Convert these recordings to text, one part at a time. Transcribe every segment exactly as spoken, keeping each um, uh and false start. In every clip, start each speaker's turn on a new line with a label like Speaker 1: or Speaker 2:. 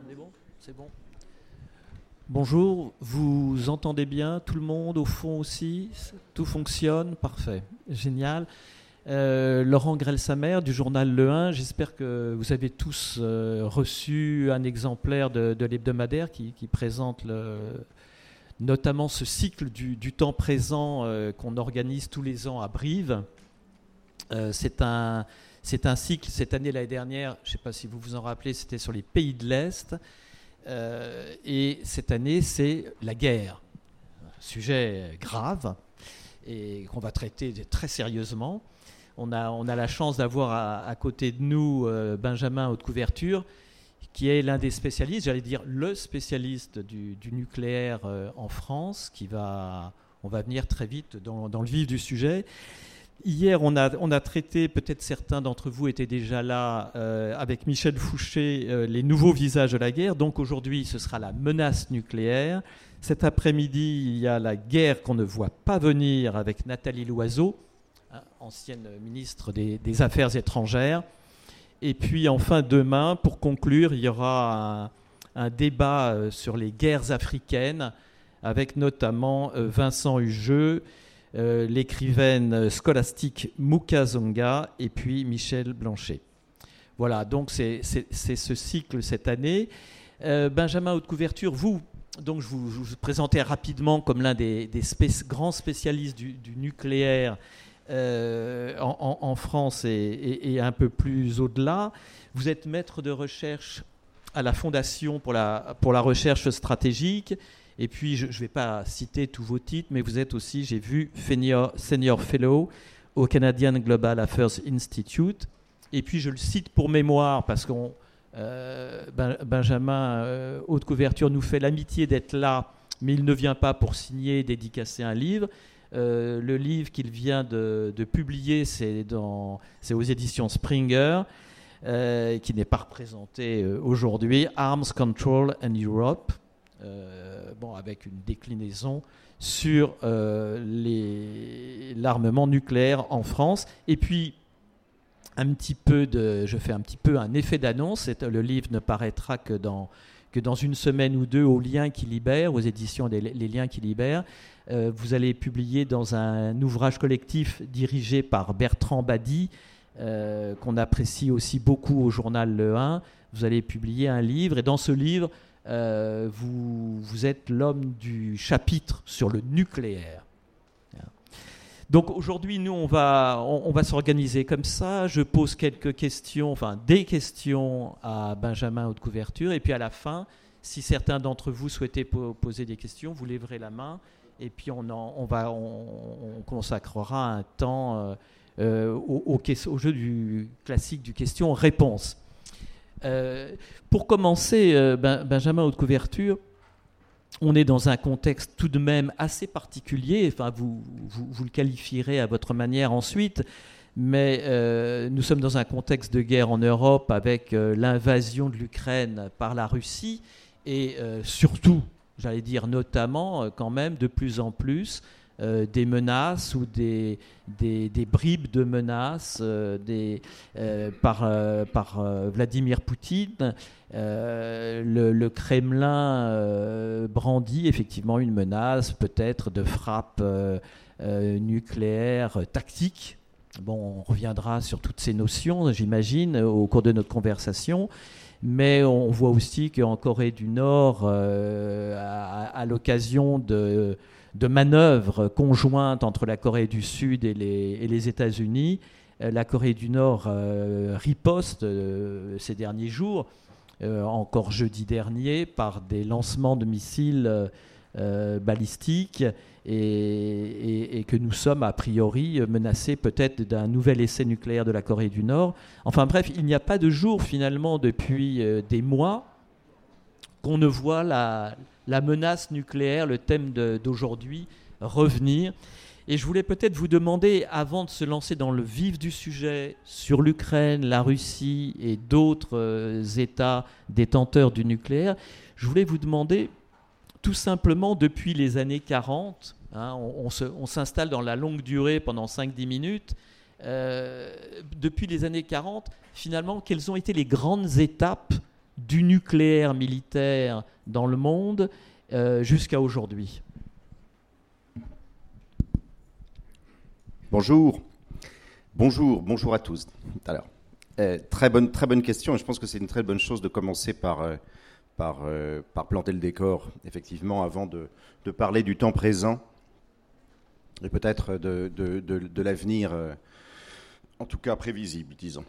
Speaker 1: On est bon ? C'est bon. Bonjour, vous entendez bien tout le monde, au fond aussi ? Tout fonctionne ? Parfait, génial. Euh, Laurent Grelsamer du journal Le un, j'espère que vous avez tous euh, reçu un exemplaire de, de l'hebdomadaire qui, qui présente le, notamment ce cycle du, du temps présent euh, qu'on organise tous les ans à Brive. Euh, c'est un, c'est un cycle, cette année, l'année dernière, je ne sais pas si vous vous en rappelez, c'était sur les pays de l'Est. Euh, et cette année, c'est la guerre, un sujet grave et qu'on va traiter très sérieusement. On a, on a la chance d'avoir à, à côté de nous euh, Benjamin Haute-Couverture, qui est l'un des spécialistes, j'allais dire le spécialiste du, du nucléaire euh, en France, qui va, on va venir très vite dans, dans le vif du sujet. Hier, on a, on a traité, peut-être certains d'entre vous étaient déjà là, euh, avec Michel Fouché, euh, les nouveaux visages de la guerre. Donc aujourd'hui, ce sera la menace nucléaire. Cet après-midi, il y a la guerre qu'on ne voit pas venir avec Nathalie Loiseau, hein, ancienne ministre des, des Affaires étrangères. Et puis enfin, demain, pour conclure, il y aura un, un débat sur les guerres africaines avec notamment euh, Vincent Hugeux, Euh, l'écrivaine scolastique Mouka Zonga et puis Michel Blanchet. Voilà, donc c'est, c'est, c'est ce cycle cette année. Euh, Benjamin Haute-Couverture, vous, donc je vous, je vous présentais rapidement comme l'un des, des spé- grands spécialistes du, du nucléaire euh, en, en, en France et, et, et un peu plus au-delà. Vous êtes maître de recherche à la Fondation pour la, pour la recherche stratégique. Et puis, je ne vais pas citer tous vos titres, mais vous êtes aussi, j'ai vu, Senior, Senior Fellow au Canadian Global Affairs Institute. Et puis, je le cite pour mémoire, parce que euh, ben, Benjamin euh, Haute-Couverture nous fait l'amitié d'être là, mais il ne vient pas pour signer, dédicacer un livre. Euh, le livre qu'il vient de, de publier, c'est, dans, c'est aux éditions Springer, euh, qui n'est pas représenté euh, aujourd'hui, Arms Control and Europe. Euh, bon, avec une déclinaison sur euh, les, l'armement nucléaire en France. Et puis, un petit peu de, je fais un petit peu un effet d'annonce. C'est, le livre ne paraîtra que dans, que dans une semaine ou deux aux Liens qui libèrent, aux éditions des Les Liens qui libèrent. Euh, vous allez publier dans un ouvrage collectif dirigé par Bertrand Badi, euh, qu'on apprécie aussi beaucoup au journal Le un. Vous allez publier un livre, et dans ce livre, Euh, vous, vous êtes l'homme du chapitre sur le nucléaire. Donc aujourd'hui, nous, on va, on, on va s'organiser comme ça. Je pose quelques questions, enfin des questions à Benjamin Haute-Couverture. Et puis à la fin, si certains d'entre vous souhaitez po- poser des questions, vous lèverez la main. Et puis on, en, on, va, on, on consacrera un temps euh, au, au, au jeu du classique du question-réponse. Euh, pour commencer, euh, ben, Benjamin Haute-Couverture, on est dans un contexte tout de même assez particulier, enfin vous, vous, vous le qualifierez à votre manière ensuite, mais euh, nous sommes dans un contexte de guerre en Europe avec euh, l'invasion de l'Ukraine par la Russie et euh, surtout, j'allais dire notamment, euh, quand même de plus en plus, Euh, des menaces ou des, des, des bribes de menaces euh, des, euh, par, euh, par euh, Vladimir Poutine. Euh, le, le Kremlin euh, brandit effectivement une menace, peut-être de frappe euh, euh, nucléaire euh, tactique. Bon, on reviendra sur toutes ces notions, j'imagine, au cours de notre conversation. Mais on voit aussi qu'en Corée du Nord, euh, à, à l'occasion de de manœuvres conjointes entre la Corée du Sud et les, et les États-Unis. Euh, la Corée du Nord euh, riposte euh, ces derniers jours, euh, encore jeudi dernier, par des lancements de missiles euh, balistiques et, et, et que nous sommes a priori menacés peut-être d'un nouvel essai nucléaire de la Corée du Nord. Enfin bref, il n'y a pas de jour finalement depuis euh, des mois qu'on ne voit la... la menace nucléaire, le thème de, d'aujourd'hui, revenir. Et je voulais peut-être vous demander, avant de se lancer dans le vif du sujet sur l'Ukraine, la Russie et d'autres euh, États détenteurs du nucléaire, je voulais vous demander, tout simplement, depuis les années quarante, hein, on, on, se, on s'installe dans la longue durée pendant cinq à dix minutes, euh, depuis les années quarante, finalement, quelles ont été les grandes étapes du nucléaire militaire dans le monde euh, jusqu'à aujourd'hui?
Speaker 2: Bonjour. Bonjour, bonjour à tous. Alors, euh, très bonne, très bonne question, et je pense que c'est une très bonne chose de commencer par, euh, par, euh, par planter le décor, effectivement, avant de, de parler du temps présent et peut-être de, de, de, de l'avenir, euh, en tout cas prévisible, disons.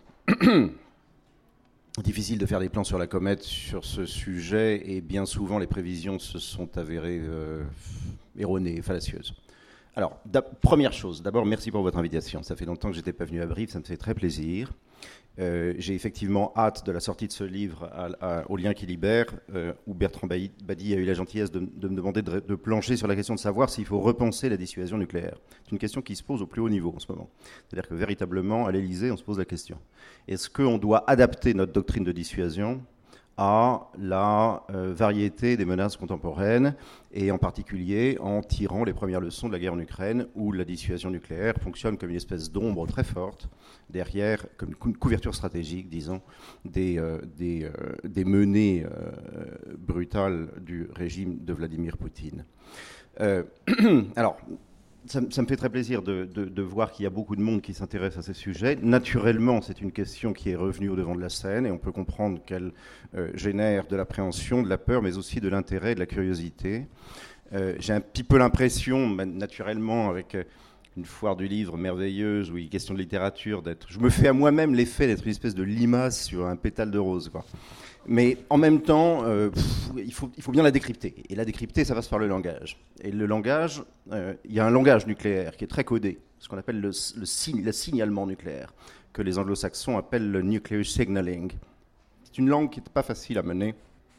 Speaker 2: Difficile de faire des plans sur la comète sur ce sujet, et bien souvent les prévisions se sont avérées euh, erronées, fallacieuses. Alors, première chose, d'abord, merci pour votre invitation. Ça fait longtemps que je n'étais pas venu à Brive, ça me fait très plaisir. Euh, j'ai effectivement hâte de la sortie de ce livre à, à, au lien qui libère, euh, où Bertrand Badi a eu la gentillesse de, de me demander de, de plancher sur la question de savoir s'il faut repenser la dissuasion nucléaire. C'est une question qui se pose au plus haut niveau en ce moment. C'est-à-dire que véritablement, à l'Élysée, on se pose la question. Est-ce qu'on doit adapter notre doctrine de dissuasion à la euh, variété des menaces contemporaines, et en particulier en tirant les premières leçons de la guerre en Ukraine, où la dissuasion nucléaire fonctionne comme une espèce d'ombre très forte derrière, comme une couverture stratégique, disons, des, euh, des, euh, des menées euh, brutales du régime de Vladimir Poutine. Euh, alors, Ça, ça me fait très plaisir de, de, de voir qu'il y a beaucoup de monde qui s'intéresse à ces sujets. Naturellement, c'est une question qui est revenue au devant de la scène, et on peut comprendre qu'elle euh, génère de l'appréhension, de la peur, mais aussi de l'intérêt, de la curiosité. Euh, j'ai un petit peu l'impression, naturellement, avec une foire du livre merveilleuse, où il est question de littérature, d'être... Je me fais à moi-même l'effet d'être une espèce de limace sur un pétale de rose, quoi. Mais en même temps, euh, pff, il, faut, il faut bien la décrypter. Et la décrypter, ça passe par le langage. Et le langage, euh, il y a un langage nucléaire qui est très codé, ce qu'on appelle le, le, signe, le signalement nucléaire, que les anglo-saxons appellent le nuclear signaling. C'est une langue qui n'est pas facile à mener.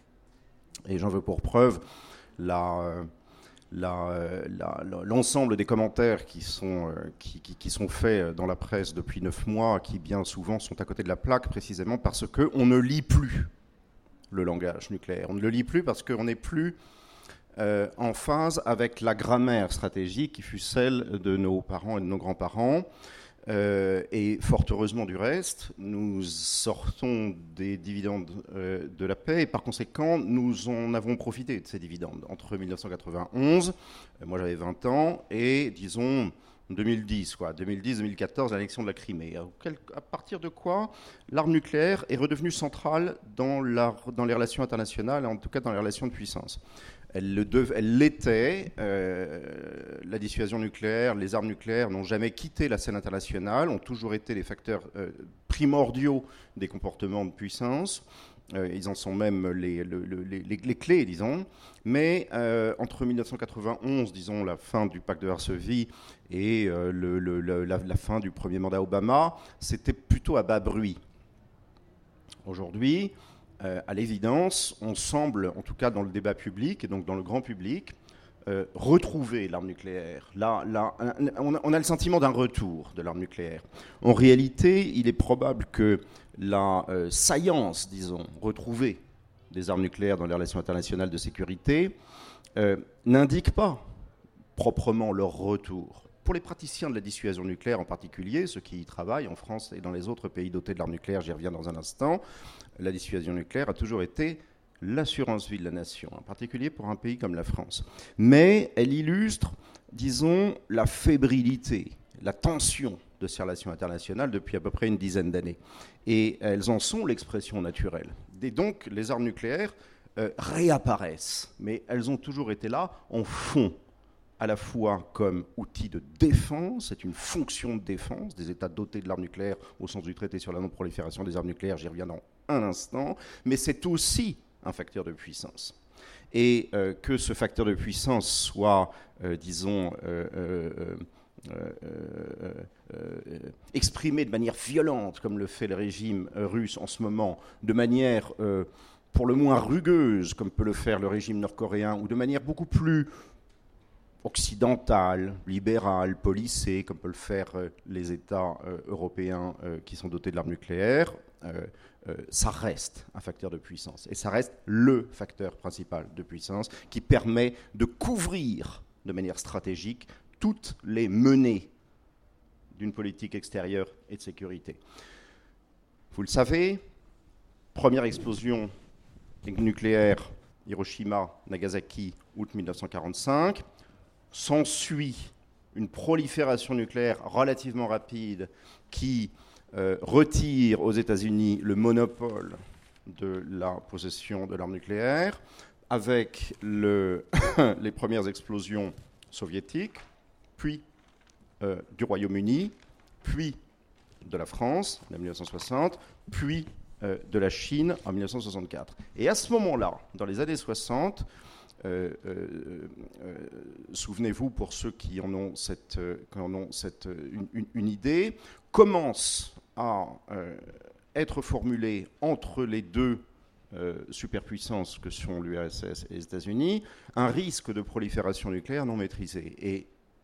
Speaker 2: Et j'en veux pour preuve la, la, la, la, l'ensemble des commentaires qui sont, qui, qui, qui sont faits dans la presse depuis neuf mois, qui bien souvent sont à côté de la plaque, précisément parce qu'on ne lit plus le langage nucléaire. On ne le lit plus parce qu'on n'est plus euh, en phase avec la grammaire stratégique qui fut celle de nos parents et de nos grands-parents. Euh, et fort heureusement du reste, nous sortons des dividendes euh, de la paix, et par conséquent, nous en avons profité de ces dividendes. Entre dix-neuf cent quatre-vingt-onze, euh, moi j'avais vingt ans, et disons deux mille dix, quoi, deux mille dix deux mille quatorze, l'annexion de la Crimée. À partir de quoi l'arme nucléaire est redevenue centrale dans, la, dans les relations internationales, en tout cas dans les relations de puissance. Elle, le dev, elle l'était, euh, la dissuasion nucléaire, les armes nucléaires n'ont jamais quitté la scène internationale, ont toujours été les facteurs euh, primordiaux des comportements de puissance. Euh, ils en sont même les, le, le, les, les clés, disons. Mais euh, entre dix-neuf cent quatre-vingt-onze, disons, la fin du pacte de Varsovie et euh, le, le, la, la fin du premier mandat Obama, c'était plutôt à bas bruit. Aujourd'hui, euh, à l'évidence, on semble, en tout cas dans le débat public et donc dans le grand public, euh, retrouver l'arme nucléaire. Là, là, on, a, on a le sentiment d'un retour de l'arme nucléaire. En réalité, il est probable que la euh, saillance, disons, retrouvée des armes nucléaires dans les relations internationales de sécurité euh, n'indique pas proprement leur retour. Pour les praticiens de la dissuasion nucléaire en particulier, ceux qui y travaillent en France et dans les autres pays dotés de l'arme nucléaire, j'y reviens dans un instant, la dissuasion nucléaire a toujours été l'assurance vie de la nation, en particulier pour un pays comme la France. Mais elle illustre, disons, la fébrilité, la tension de ces relations internationales depuis à peu près une dizaine d'années. Et elles en sont l'expression naturelle. Et donc, les armes nucléaires euh, réapparaissent, mais elles ont toujours été là en fond, à la fois comme outil de défense, c'est une fonction de défense des États dotés de l'arme nucléaire au sens du traité sur la non-prolifération des armes nucléaires, j'y reviens dans un instant, mais c'est aussi un facteur de puissance. Et euh, que ce facteur de puissance soit, euh, disons, euh, euh, euh, euh, euh, exprimé de manière violente, comme le fait le régime russe en ce moment, de manière euh, pour le moins rugueuse, comme peut le faire le régime nord-coréen, ou de manière beaucoup plus occidentale, libérale, policée, comme peuvent le faire euh, les États euh, européens euh, qui sont dotés de l'arme nucléaire, euh, euh, ça reste un facteur de puissance. Et ça reste le facteur principal de puissance qui permet de couvrir de manière stratégique toutes les menées d'une politique extérieure et de sécurité. Vous le savez, première explosion nucléaire, Hiroshima, Nagasaki, août mille neuf cent quarante-cinq. S'ensuit une prolifération nucléaire relativement rapide qui euh, retire aux États-Unis le monopole de la possession de l'arme nucléaire, avec le les premières explosions soviétiques, puis euh, du Royaume-Uni, puis de la France en mille neuf cent soixante, puis euh, de la Chine en mille neuf cent soixante-quatre. Et à ce moment-là, dans les années soixante, euh, euh, euh, souvenez-vous, pour ceux qui en ont, cette, euh, qui en ont cette, une, une, une idée, commence à euh, être formulée entre les deux euh, superpuissances que sont l'U R S S et les États-Unis, un risque de prolifération nucléaire non maîtrisé. Et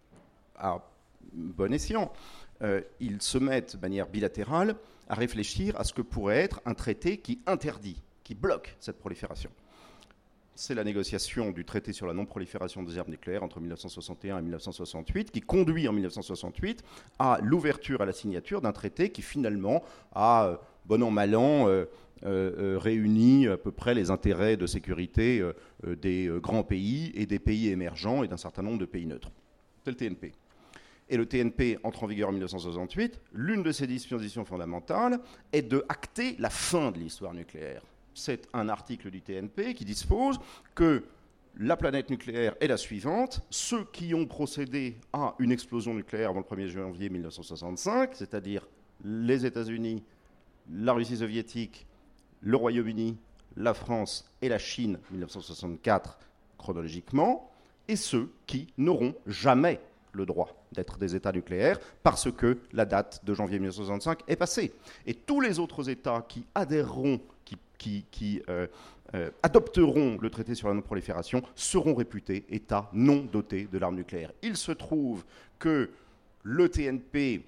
Speaker 2: à bon escient, euh, ils se mettent de manière bilatérale à réfléchir à ce que pourrait être un traité qui interdit, qui bloque cette prolifération. C'est la négociation du traité sur la non-prolifération des armes nucléaires entre mille neuf cent soixante et un et mille neuf cent soixante-huit qui conduit en mille neuf cent soixante-huit à l'ouverture, à la signature d'un traité qui finalement a, bon an, mal an, euh, euh, réuni à peu près les intérêts de sécurité euh, des euh, grands pays et des pays émergents et d'un certain nombre de pays neutres. C'est le T N P. Et le T N P entre en vigueur en mille neuf cent soixante-huit. L'une de ses dispositions fondamentales est de acter la fin de l'histoire nucléaire. C'est un article du T N P qui dispose que la planète nucléaire est la suivante. Ceux qui ont procédé à une explosion nucléaire avant le premier janvier mille neuf cent soixante-cinq, c'est-à-dire les États-Unis, la Russie soviétique, le Royaume-Uni, la France et la Chine, mille neuf cent soixante-quatre chronologiquement, et ceux qui n'auront jamais le droit d'être des États nucléaires parce que la date de janvier mille neuf cent soixante-cinq est passée. Et tous les autres États qui adhéreront, qui, qui, qui euh, euh, adopteront le traité sur la non-prolifération seront réputés États non dotés de l'arme nucléaire. Il se trouve que le T N P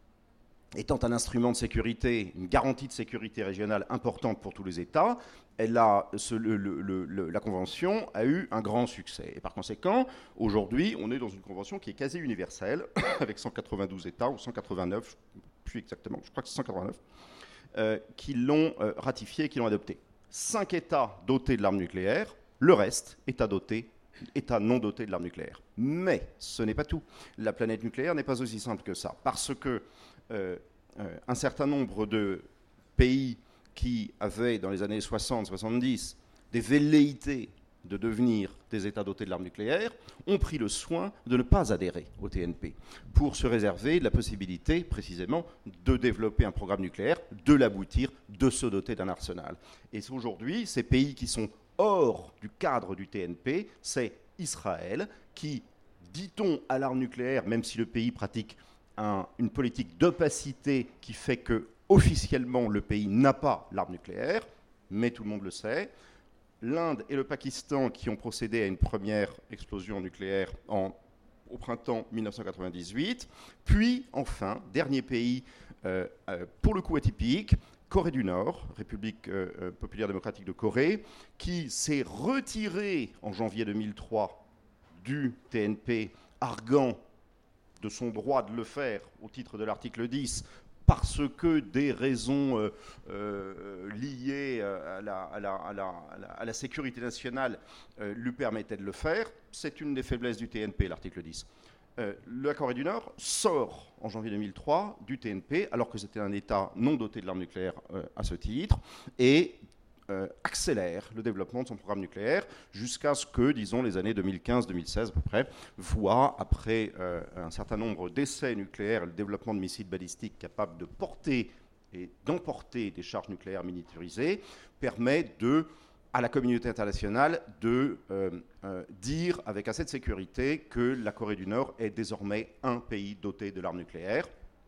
Speaker 2: étant un instrument de sécurité, une garantie de sécurité régionale importante pour tous les États, elle a, ce, le, le, le, la Convention a eu un grand succès. Et par conséquent, aujourd'hui, on est dans une Convention qui est quasi universelle, avec cent quatre-vingt-douze États, ou cent quatre-vingt-neuf, plus exactement, je crois que c'est cent quatre-vingt-neuf, euh, qui l'ont euh, ratifié et qui l'ont adopté. Cinq États dotés de l'arme nucléaire, le reste, États dotés, États non dotés de l'arme nucléaire. Mais ce n'est pas tout. La planète nucléaire n'est pas aussi simple que ça, parce que Euh, euh, un certain nombre de pays qui avaient, dans les années soixante soixante-dix, des velléités de devenir des États dotés de l'arme nucléaire, ont pris le soin de ne pas adhérer au T N P pour se réserver la possibilité, précisément, de développer un programme nucléaire, de l'aboutir, de se doter d'un arsenal. Et aujourd'hui, ces pays qui sont hors du cadre du T N P, c'est Israël qui, dit-on, a l'arme nucléaire, même si le pays pratique Un, une politique d'opacité qui fait que, officiellement, le pays n'a pas l'arme nucléaire, mais tout le monde le sait. L'Inde et le Pakistan qui ont procédé à une première explosion nucléaire en, au printemps mille neuf cent quatre-vingt-dix-huit. Puis, enfin, dernier pays, euh, euh, pour le coup atypique, Corée du Nord, République euh, populaire démocratique de Corée, qui s'est retirée en janvier deux mille trois du T N P, arguant de son droit de le faire au titre de l'article dix, parce que des raisons euh, euh, liées à la, à, la, à, la, à, la, à la sécurité nationale euh, lui permettaient de le faire. C'est une des faiblesses du T N P, l'article dix. Euh, la Corée du Nord sort en janvier deux mille trois du T N P, alors que c'était un État non doté de l'arme nucléaire euh, à ce titre, et Euh, accélère le développement de son programme nucléaire jusqu'à ce que, disons, les années deux mille quinze deux mille seize à peu près, voient, après euh, un certain nombre d'essais nucléaires, le développement de missiles balistiques capables de porter et d'emporter des charges nucléaires miniaturisées, permet de, à la communauté internationale de euh, euh, dire avec assez de sécurité que la Corée du Nord est désormais un pays doté de l'arme nucléaire,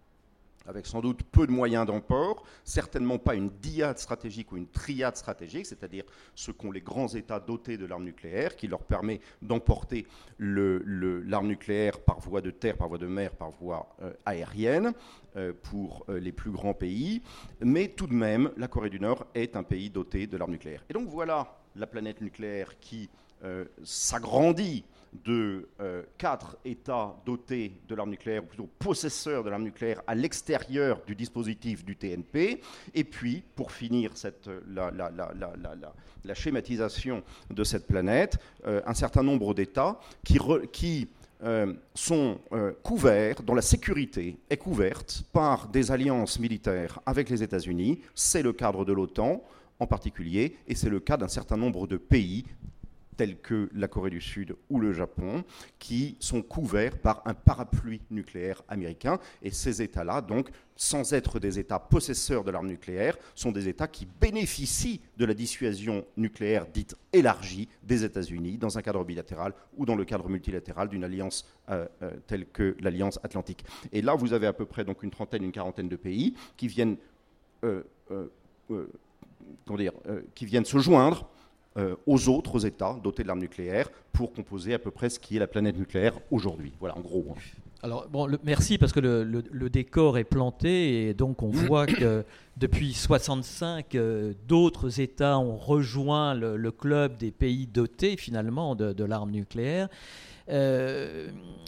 Speaker 2: avec sans doute peu de moyens d'emport, certainement pas une diade stratégique ou une triade stratégique, c'est-à-dire ce qu'ont les grands États dotés de l'arme nucléaire, qui leur permet d'emporter le, le, l'arme nucléaire par voie de terre, par voie de mer, par voie euh, aérienne, euh, pour euh, les plus grands pays. Mais tout de même, la Corée du Nord est un pays doté de l'arme nucléaire. Et donc voilà la planète nucléaire qui euh, s'agrandit de euh, quatre États dotés de l'arme nucléaire, ou plutôt possesseurs de l'arme nucléaire, à l'extérieur du dispositif du T N P. Et puis, pour finir cette, la, la, la, la, la, la schématisation de cette planète, euh, un certain nombre d'États qui, re, qui euh, sont euh, couverts, dont la sécurité est couverte par des alliances militaires avec les États-Unis. C'est le cadre de l'OTAN en particulier, et c'est le cas d'un certain nombre de pays tels que la Corée du Sud ou le Japon, qui sont couverts par un parapluie nucléaire américain. Et ces États-là, donc, sans être des États possesseurs de l'arme nucléaire, sont des États qui bénéficient de la dissuasion nucléaire dite élargie des États-Unis dans un cadre bilatéral ou dans le cadre multilatéral d'une alliance euh, euh, telle que l'Alliance Atlantique. Et là, vous avez à peu près donc, une trentaine, une quarantaine de pays qui viennent, euh, euh, euh, comment dire, euh, qui viennent se joindre Euh, aux autres États dotés de l'arme nucléaire pour composer à peu près ce qui est la planète nucléaire aujourd'hui. Voilà, en gros. Hein.
Speaker 1: Alors, bon, le, merci, parce que le, le, le décor est planté, et donc on voit que depuis mille neuf cent soixante-cinq, euh, d'autres États ont rejoint le, le club des pays dotés, finalement, de, de l'arme nucléaire. Euh,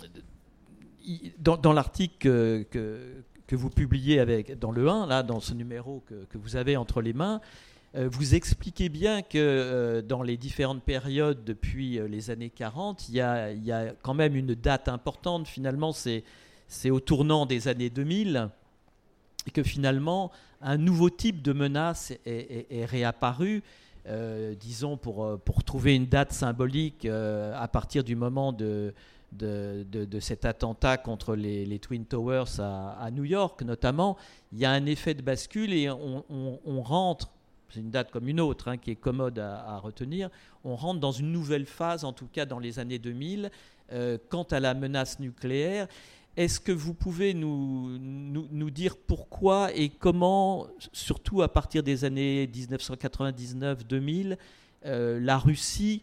Speaker 1: dans, dans l'article que, que, que vous publiez avec, dans le un, là, dans ce numéro que, que vous avez entre les mains, vous expliquez bien que euh, dans les différentes périodes depuis euh, les années quarante, il y, a, il y a quand même une date importante. Finalement, c'est, c'est au tournant des années deux mille, et que finalement, un nouveau type de menace est, est, est réapparu. Euh, disons, pour, pour trouver une date symbolique, euh, à partir du moment de, de, de, de cet attentat contre les, les Twin Towers à, à New York, notamment, il y a un effet de bascule, et on, on, on rentre. C'est une date comme une autre, hein, qui est commode à, à retenir. On rentre dans une nouvelle phase, en tout cas dans les années deux mille, euh, quant à la menace nucléaire. Est-ce que vous pouvez nous, nous, nous dire pourquoi et comment, surtout à partir des années dix-neuf cent quatre-vingt-dix-neuf deux mille, euh, la Russie,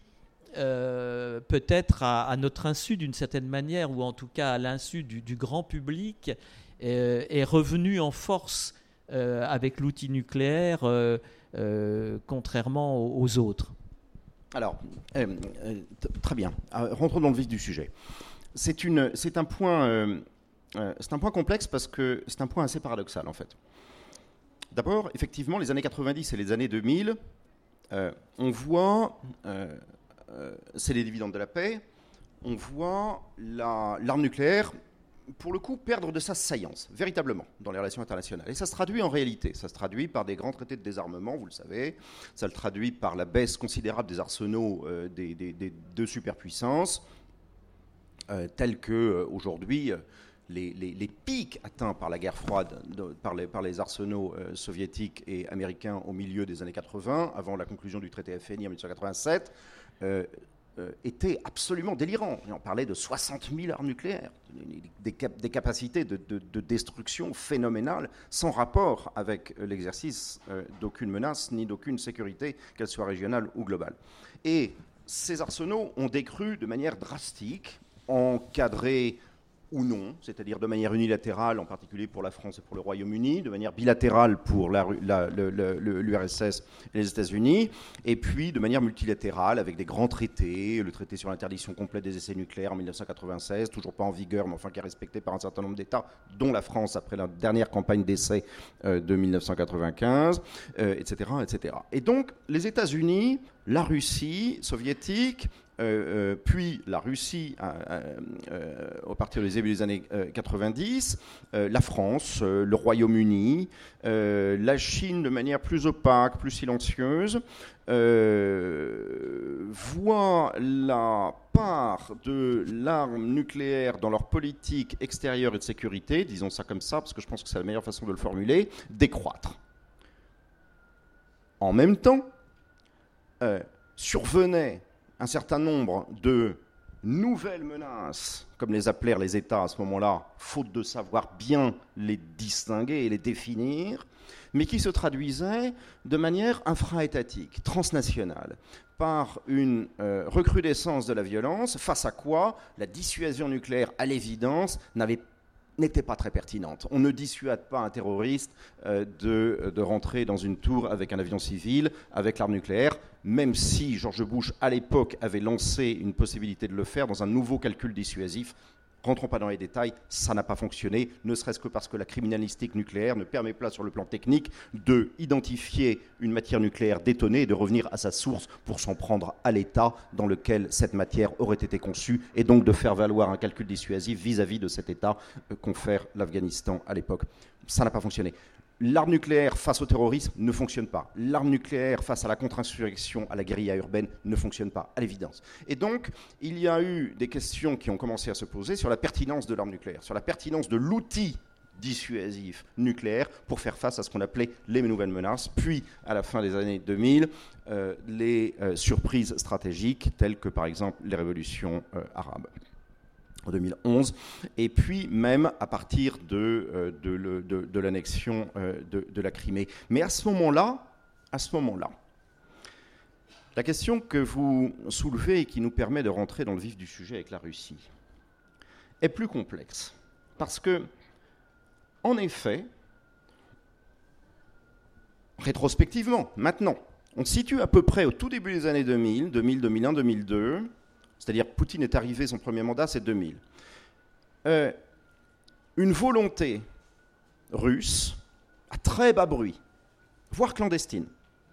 Speaker 1: euh, peut-être à, à notre insu d'une certaine manière, ou en tout cas à l'insu du, du grand public, euh, est revenue en force euh, avec l'outil nucléaire, euh, Euh, contrairement aux, aux autres.
Speaker 2: Alors, euh, euh, t- très bien. Euh, rentrons dans le vif du sujet. C'est, une, c'est, un point, euh, euh, c'est un point complexe parce que c'est un point assez paradoxal, en fait. D'abord, effectivement, les années quatre-vingt-dix et les années deux mille, euh, on voit, euh, euh, c'est les dividendes de la paix, on voit la, l'arme nucléaire, pour le coup, perdre de sa saillance, véritablement, dans les relations internationales. Et ça se traduit en réalité. Ça se traduit par des grands traités de désarmement, vous le savez. Ça le traduit par la baisse considérable des arsenaux euh, des, des, des deux superpuissances, euh, tels que, euh, aujourd'hui, euh, les, les, les pics atteints par la guerre froide, de, par, les, par les arsenaux euh, soviétiques et américains au milieu des années quatre-vingts, avant la conclusion du traité F N I en dix-neuf cent quatre-vingt-sept, euh, Euh, était absolument délirant. Et on parlait de soixante mille armes nucléaires, des, cap- des capacités de, de, de destruction phénoménales, sans rapport avec l'exercice euh, d'aucune menace, ni d'aucune sécurité, qu'elle soit régionale ou globale. Et ces arsenaux ont décru de manière drastique, encadrés ou non, c'est-à-dire de manière unilatérale, en particulier pour la France et pour le Royaume-Uni, de manière bilatérale pour la, la, le, le, l'U R S S et les États-Unis, et puis de manière multilatérale avec des grands traités, le traité sur l'interdiction complète des essais nucléaires en dix-neuf cent quatre-vingt-seize, toujours pas en vigueur, mais enfin qui est respecté par un certain nombre d'États, dont la France après la dernière campagne d'essais euh, de dix-neuf cent quatre-vingt-quinze, euh, et cetera, et cetera. Et donc les États-Unis, la Russie soviétique, Euh, euh, puis la Russie euh, euh, au partir des début des années euh, quatre-vingt-dix, euh, la France, euh, le Royaume-Uni, euh, la Chine de manière plus opaque, plus silencieuse, euh, voient la part de l'arme nucléaire dans leur politique extérieure et de sécurité, disons ça comme ça parce que je pense que c'est la meilleure façon de le formuler, décroître. En même temps, euh, survenait un certain nombre de nouvelles menaces, comme les appelèrent les États à ce moment-là, faute de savoir bien les distinguer et les définir, mais qui se traduisaient de manière infra-étatique, transnationale, par une euh, recrudescence de la violence, face à quoi la dissuasion nucléaire, à l'évidence, n'avait n'était pas très pertinente. On ne dissuade pas un terroriste euh, de, de rentrer dans une tour avec un avion civil, avec l'arme nucléaire, même si George Bush, à l'époque, avait lancé une possibilité de le faire dans un nouveau calcul dissuasif. Rentrons pas dans les détails, ça n'a pas fonctionné, ne serait-ce que parce que la criminalistique nucléaire ne permet pas, sur le plan technique, de identifier une matière nucléaire détonée et de revenir à sa source pour s'en prendre à l'état dans lequel cette matière aurait été conçue, et donc de faire valoir un calcul dissuasif vis-à-vis de cet état euh, confère l'Afghanistan à l'époque. Ça n'a pas fonctionné. L'arme nucléaire face au terrorisme ne fonctionne pas. L'arme nucléaire face à la contre-insurrection, à la guérilla urbaine, ne fonctionne pas, à l'évidence. Et donc, il y a eu des questions qui ont commencé à se poser sur la pertinence de l'arme nucléaire, sur la pertinence de l'outil dissuasif nucléaire pour faire face à ce qu'on appelait les nouvelles menaces, puis, à la fin des années deux mille, euh, les euh, surprises stratégiques, telles que, par exemple, les révolutions euh, arabes. En deux mille onze, et puis même à partir de, euh, de, le, de, de l'annexion euh, de, de la Crimée. Mais à ce moment-là, à ce moment-là, la question que vous soulevez et qui nous permet de rentrer dans le vif du sujet avec la Russie est plus complexe. Parce que, en effet, rétrospectivement, maintenant, on se situe à peu près au tout début des années deux mille, deux mille, deux mille un, deux mille deux, c'est-à-dire Poutine est arrivé, son premier mandat, c'est deux mille. Euh, une volonté russe, à très bas bruit, voire clandestine,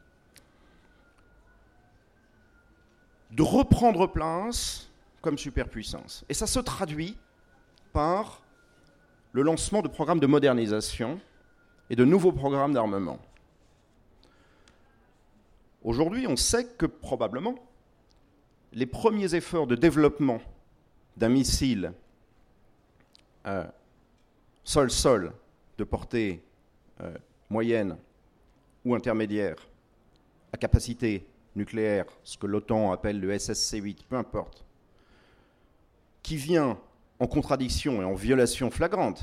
Speaker 2: de reprendre place comme superpuissance. Et ça se traduit par le lancement de programmes de modernisation et de nouveaux programmes d'armement. Aujourd'hui, on sait que probablement, les premiers efforts de développement d'un missile euh, sol-sol de portée euh, moyenne ou intermédiaire à capacité nucléaire, ce que l'OTAN appelle le S S C huit, peu importe, qui vient en contradiction et en violation flagrante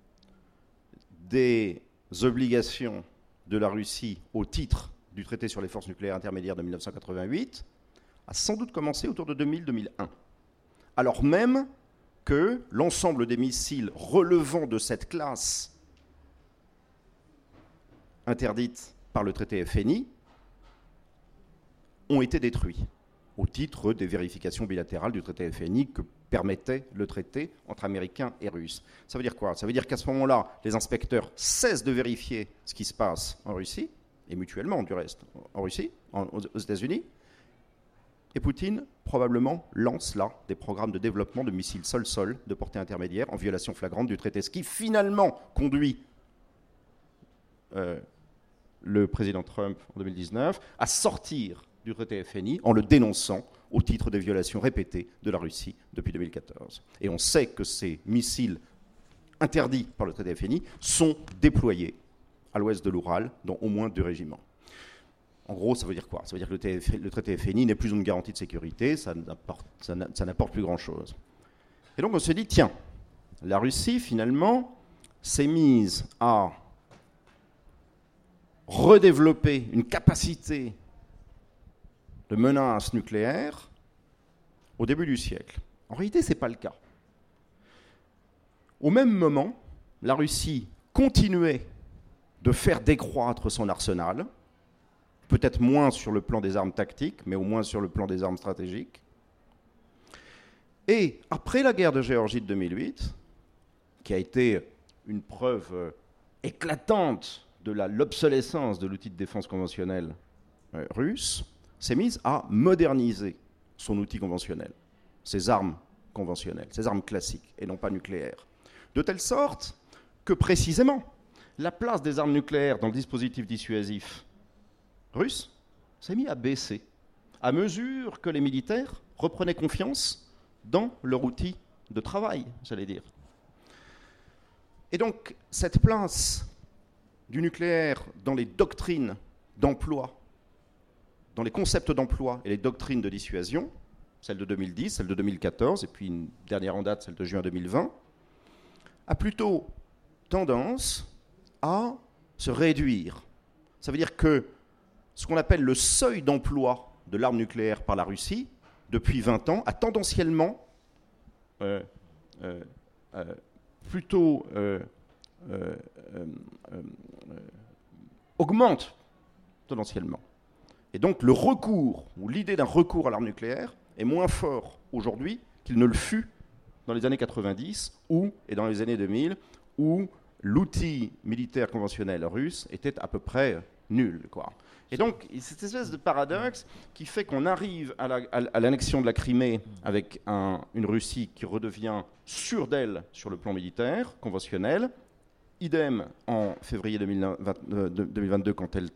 Speaker 2: des obligations de la Russie au titre du traité sur les forces nucléaires intermédiaires de mille neuf cent quatre-vingt-huit, a sans doute commencé autour de deux mille à deux mille un. Alors même que l'ensemble des missiles relevant de cette classe interdite par le traité F N I ont été détruits au titre des vérifications bilatérales du traité F N I que permettait le traité entre Américains et Russes. Ça veut dire quoi? Ça veut dire qu'à ce moment-là, les inspecteurs cessent de vérifier ce qui se passe en Russie, et mutuellement du reste, en Russie, en, aux États-Unis. Et Poutine, probablement, lance là des programmes de développement de missiles sol-sol de portée intermédiaire en violation flagrante du traité, ce qui finalement conduit euh, le président Trump en deux mille dix-neuf à sortir du traité F N I en le dénonçant au titre des violations répétées de la Russie depuis deux mille quatorze. Et on sait que ces missiles interdits par le traité F N I sont déployés à l'ouest de l'Oural dans au moins deux régiments. En gros, ça veut dire quoi? Ça veut dire que le traité F N I n'est plus une garantie de sécurité, ça n'apporte, ça n'apporte plus grand-chose. Et donc on se dit, tiens, la Russie, finalement, s'est mise à redévelopper une capacité de menace nucléaire au début du siècle. En réalité, ce n'est pas le cas. Au même moment, la Russie continuait de faire décroître son arsenal, peut-être moins sur le plan des armes tactiques, mais au moins sur le plan des armes stratégiques. Et après la guerre de Géorgie de deux mille huit, qui a été une preuve éclatante de la, l'obsolescence de l'outil de défense conventionnel euh, russe, s'est mise à moderniser son outil conventionnel, ses armes conventionnelles, ses armes classiques, et non pas nucléaires. De telle sorte que, précisément, la place des armes nucléaires dans le dispositif dissuasif russe s'est mise à baisser, à mesure que les militaires reprenaient confiance dans leur outil de travail, j'allais dire. Et donc, cette place du nucléaire dans les doctrines d'emploi, dans les concepts d'emploi et les doctrines de dissuasion, celle de deux mille dix, celle de deux mille quatorze, et puis une dernière en date, celle de juin deux mille vingt, a plutôt tendance à se réduire. Ça veut dire que ce qu'on appelle le seuil d'emploi de l'arme nucléaire par la Russie, depuis vingt ans, a tendanciellement euh, euh, euh, plutôt euh, euh, euh, euh, augmente tendanciellement. Et donc le recours, ou l'idée d'un recours à l'arme nucléaire est moins fort aujourd'hui qu'il ne le fut dans les années quatre-vingt-dix ou, et dans les années deux mille, où l'outil militaire conventionnel russe était à peu près nul, quoi. Et donc, c'est cette espèce de paradoxe qui fait qu'on arrive à, la, à l'annexion de la Crimée avec un, une Russie qui redevient sûre d'elle sur le plan militaire, conventionnel. Idem en février deux mille vingt-deux, quand elle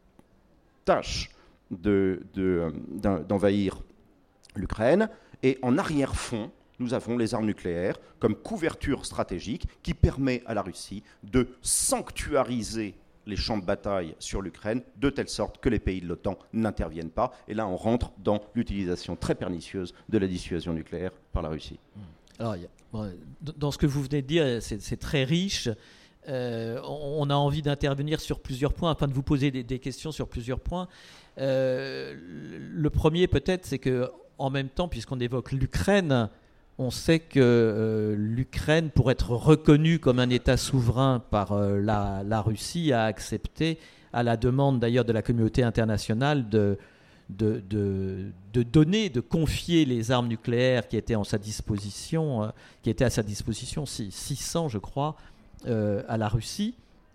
Speaker 2: tâche de, de, d'envahir l'Ukraine. Et en arrière-fond, nous avons les armes nucléaires comme couverture stratégique qui permet à la Russie de sanctuariser les champs de bataille sur l'Ukraine, de telle sorte que les pays de l'OTAN n'interviennent pas. Et là, on rentre dans l'utilisation très pernicieuse de la dissuasion nucléaire par la Russie.
Speaker 1: Alors, y a, bon, dans ce que vous venez de dire, c'est, c'est très riche. Euh, on a envie d'intervenir sur plusieurs points, afin de vous poser des, des questions sur plusieurs points. Euh, le premier, peut-être, c'est qu'en même temps, puisqu'on évoque l'Ukraine, on sait que euh, l'Ukraine, pour être reconnue comme un État souverain par euh, la, la Russie, a accepté, à la demande d'ailleurs de la communauté internationale, de, de, de, de donner, de confier les armes nucléaires qui étaient en sa disposition, euh, qui étaient à sa disposition, six cents je crois, euh, à la Russie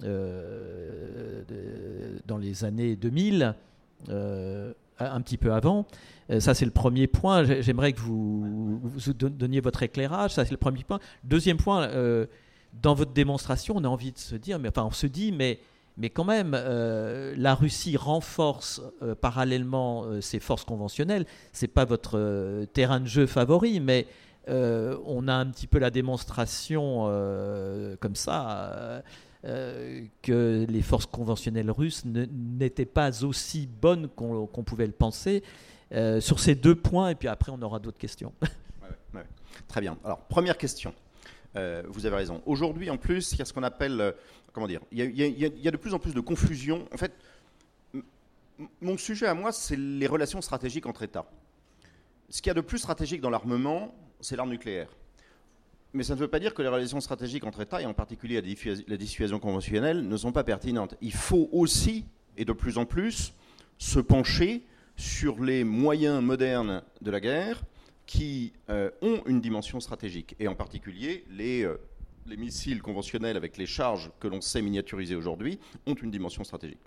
Speaker 1: euh, de, dans les années deux mille. Euh, un petit peu avant. Ça, c'est le premier point. J'aimerais que vous, vous donniez votre éclairage. Ça, c'est le premier point. Deuxième point, euh, dans votre démonstration, on a envie de se dire, mais, enfin, on se dit, mais, mais quand même, euh, la Russie renforce euh, parallèlement euh, ses forces conventionnelles. C'est pas votre euh, terrain de jeu favori, mais euh, on a un petit peu la démonstration euh, comme ça. Euh, Euh, que les forces conventionnelles russes ne, n'étaient pas aussi bonnes qu'on, qu'on pouvait le penser. Euh, sur ces deux points, et puis après on aura d'autres questions.
Speaker 2: Ouais, ouais. Très bien. Alors, première question. Euh, vous avez raison. Aujourd'hui, en plus, il y a ce qu'on appelle... Euh, comment dire il y, a, il, y a, il y a de plus en plus de confusion. En fait, m- mon sujet à moi, c'est les relations stratégiques entre États. Ce qu'il y a de plus stratégique dans l'armement, c'est l'arme nucléaire. Mais ça ne veut pas dire que les relations stratégiques entre États, et en particulier la dissuasion conventionnelle, ne sont pas pertinentes. Il faut aussi, et de plus en plus, se pencher sur les moyens modernes de la guerre qui euh, ont une dimension stratégique, et en particulier les, euh, les missiles conventionnels avec les charges que l'on sait miniaturiser aujourd'hui ont une dimension stratégique.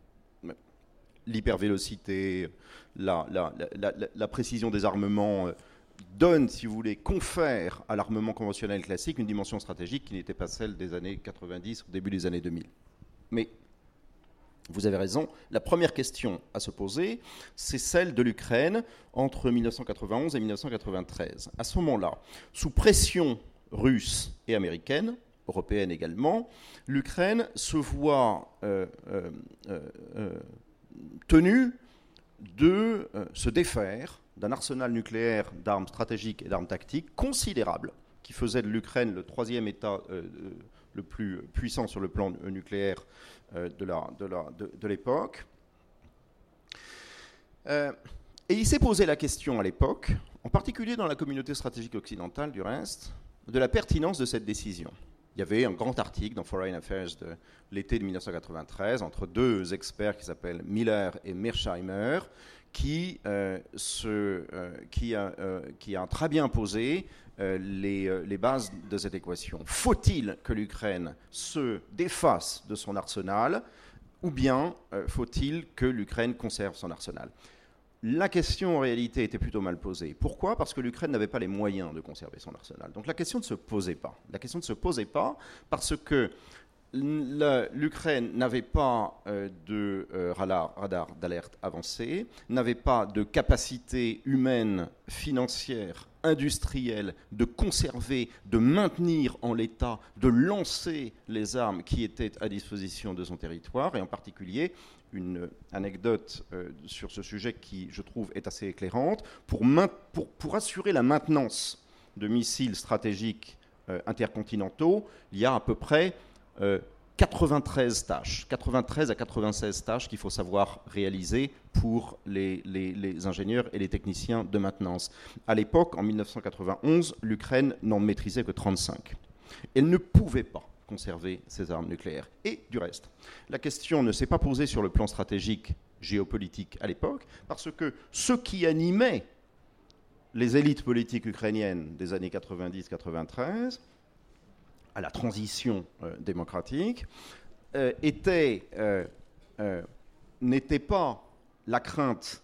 Speaker 2: L'hypervélocité, la, la, la, la, la précision des armements euh, donne, si vous voulez, confère à l'armement conventionnel classique une dimension stratégique qui n'était pas celle des années quatre-vingt-dix, au début des années deux mille. Mais vous avez raison, la première question à se poser, c'est celle de l'Ukraine entre mille neuf cent quatre-vingt-onze et mille neuf cent quatre-vingt-treize. À ce moment-là, sous pression russe et américaine, européenne également, l'Ukraine se voit euh, euh, euh, tenue de euh, se défaire d'un arsenal nucléaire d'armes stratégiques et d'armes tactiques considérable, qui faisait de l'Ukraine le troisième État euh, le plus puissant sur le plan nucléaire euh, de, la, de, la, de, de l'époque. Euh, et il s'est posé la question à l'époque, en particulier dans la communauté stratégique occidentale du reste, de la pertinence de cette décision. Il y avait un grand article dans Foreign Affairs de l'été de mille neuf cent quatre-vingt-treize entre deux experts qui s'appellent Miller et Mearsheimer, qui, euh, se, euh, qui, a, euh, qui a très bien posé euh, les, euh, les bases de cette équation. Faut-il que l'Ukraine se défasse de son arsenal, ou bien euh, faut-il que l'Ukraine conserve son arsenal ? La question, en réalité, était plutôt mal posée. Pourquoi ? Parce que l'Ukraine n'avait pas les moyens de conserver son arsenal. Donc la question ne se posait pas. La question ne se posait pas parce que l'Ukraine n'avait pas euh, de euh, radar, radar d'alerte avancé, n'avait pas de capacité humaine, financière, industrielle de conserver, de maintenir en l'état, de lancer les armes qui étaient à disposition de son territoire, et en particulier une anecdote euh, sur ce sujet qui, je trouve, est assez éclairante, pour, main, pour, pour assurer la maintenance de missiles stratégiques euh, intercontinentaux, il y a à peu près Euh, quatre-vingt-treize tâches, quatre-vingt-treize à quatre-vingt-seize tâches qu'il faut savoir réaliser pour les, les, les ingénieurs et les techniciens de maintenance. À l'époque, en mille neuf cent quatre-vingt-onze, l'Ukraine n'en maîtrisait que trente-cinq. Elle ne pouvait pas conserver ses armes nucléaires. Et du reste, la question ne s'est pas posée sur le plan stratégique, géopolitique à l'époque, parce que ce qui animait les élites politiques ukrainiennes des années quatre-vingt-dix quatre-vingt-treize, à la transition euh, démocratique, euh, était, euh, euh, n'était pas la crainte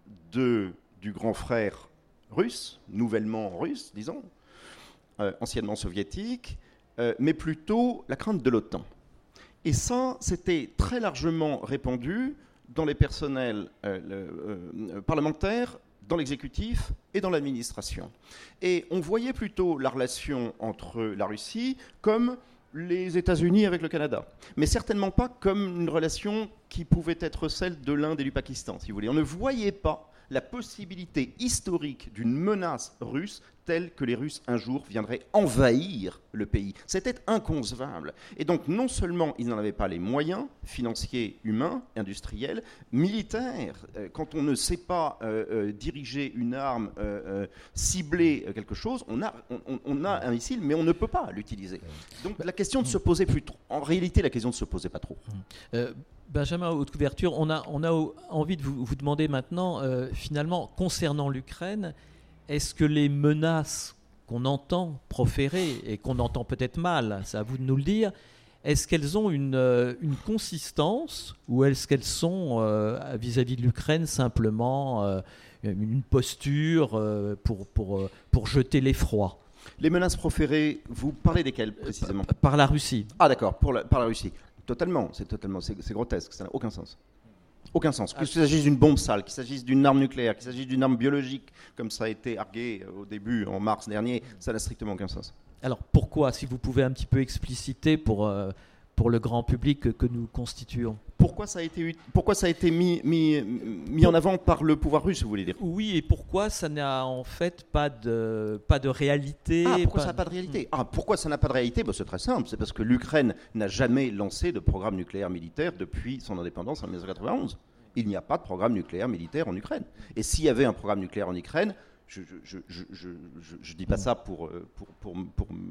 Speaker 2: de, du grand frère russe, nouvellement russe, disons, euh, anciennement soviétique, euh, mais plutôt la crainte de l'OTAN. Et ça, c'était très largement répandu dans les personnels euh, euh, parlementaires, dans l'exécutif et dans l'administration. Et on voyait plutôt la relation entre la Russie comme les États-Unis avec le Canada, mais certainement pas comme une relation qui pouvait être celle de l'Inde et du Pakistan, si vous voulez. On ne voyait pas la possibilité historique d'une menace russe telle que les Russes un jour viendraient envahir le pays. C'était inconcevable. Et donc non seulement ils n'en avaient pas les moyens financiers, humains, industriels, militaires. Euh, quand on ne sait pas euh, euh, diriger une arme, euh, euh, cibler quelque chose, on a, on, on a un missile, mais on ne peut pas l'utiliser. Donc la question ne se posait plus trop. En réalité, la question ne se posait pas trop.
Speaker 1: Euh, Benjamin, haute couverture, on a, on a envie de vous, vous demander maintenant, euh, finalement, concernant l'Ukraine, est-ce que les menaces qu'on entend proférer, et qu'on entend peut-être mal, c'est à vous de nous le dire, est-ce qu'elles ont une, euh, une consistance, ou est-ce qu'elles sont, euh, vis-à-vis de l'Ukraine, simplement euh, une posture euh, pour, pour, pour jeter l'effroi ?
Speaker 2: Les menaces proférées, vous parlez desquelles précisément ?
Speaker 1: Par la Russie.
Speaker 2: Ah d'accord, pour la, par la Russie. Totalement, c'est totalement, c'est, c'est grotesque, ça n'a aucun sens. Aucun sens. Qu'il s'agisse d'une bombe sale, qu'il s'agisse d'une arme nucléaire, qu'il s'agisse d'une arme biologique, comme ça a été argué au début, en mars dernier, ça n'a strictement aucun sens.
Speaker 1: Alors pourquoi, si vous pouvez un petit peu expliciter pour, euh, pour le grand public que, que nous constituons ?
Speaker 2: Pourquoi ça a été, pourquoi ça a été mis, mis, mis en avant par le pouvoir russe, vous voulez dire ?
Speaker 1: Oui, et pourquoi ça n'a en fait pas de, pas de réalité ?
Speaker 2: Ah, pourquoi
Speaker 1: pas...
Speaker 2: ça n'a pas de réalité ? Ah, pourquoi ça n'a pas de réalité ? Ben, c'est très simple, c'est parce que l'Ukraine n'a jamais lancé de programme nucléaire militaire depuis son indépendance en dix-neuf cent quatre-vingt-onze. Il n'y a pas de programme nucléaire militaire en Ukraine. Et s'il y avait un programme nucléaire en Ukraine, je ne je, je, je, je, je dis pas ça pour... pour, pour, pour, pour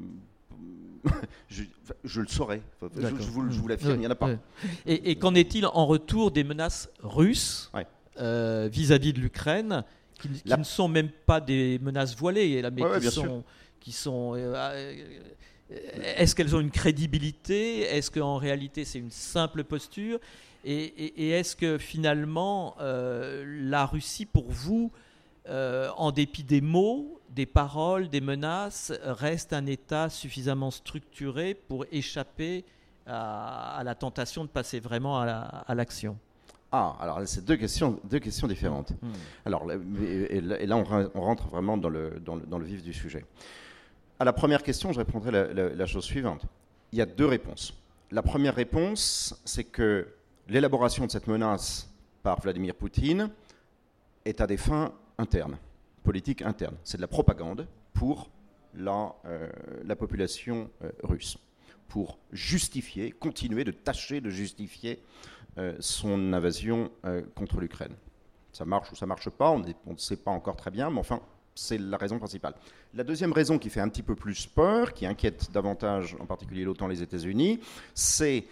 Speaker 2: je, je le saurais, je, je, vous, je vous l'affirme, il n'y en a pas.
Speaker 1: Et, et qu'en est-il en retour des menaces russes ouais. euh, vis-à-vis de l'Ukraine, qui, qui La... ne sont même pas des menaces voilées, là, mais ouais, qui, ouais, sont, qui sont... Euh, est-ce qu'elles ont une crédibilité ? Est-ce qu'en réalité c'est une simple posture ? Et, et, et est-ce que finalement euh, la Russie, pour vous, euh, en dépit des mots, des paroles, des menaces, reste un État suffisamment structuré pour échapper à, à la tentation de passer vraiment à, la, à l'action ?
Speaker 2: Ah, alors c'est deux questions, deux questions différentes. Mmh. Alors, et là, et là on, on rentre vraiment dans le, dans, le, dans le vif du sujet. À la première question, je répondrai la, la, la chose suivante. Il y a deux réponses. La première réponse, c'est que l'élaboration de cette menace par Vladimir Poutine est à des fins internes, politiques internes. C'est de la propagande pour la, euh, la population euh, russe, pour justifier, continuer de tâcher de justifier euh, son invasion euh, contre l'Ukraine. Ça marche ou ça ne marche pas, on, est, on ne sait pas encore très bien, mais enfin, c'est la raison principale. La deuxième raison qui fait un petit peu plus peur, qui inquiète davantage en particulier l'OTAN et les États-Unis, c'est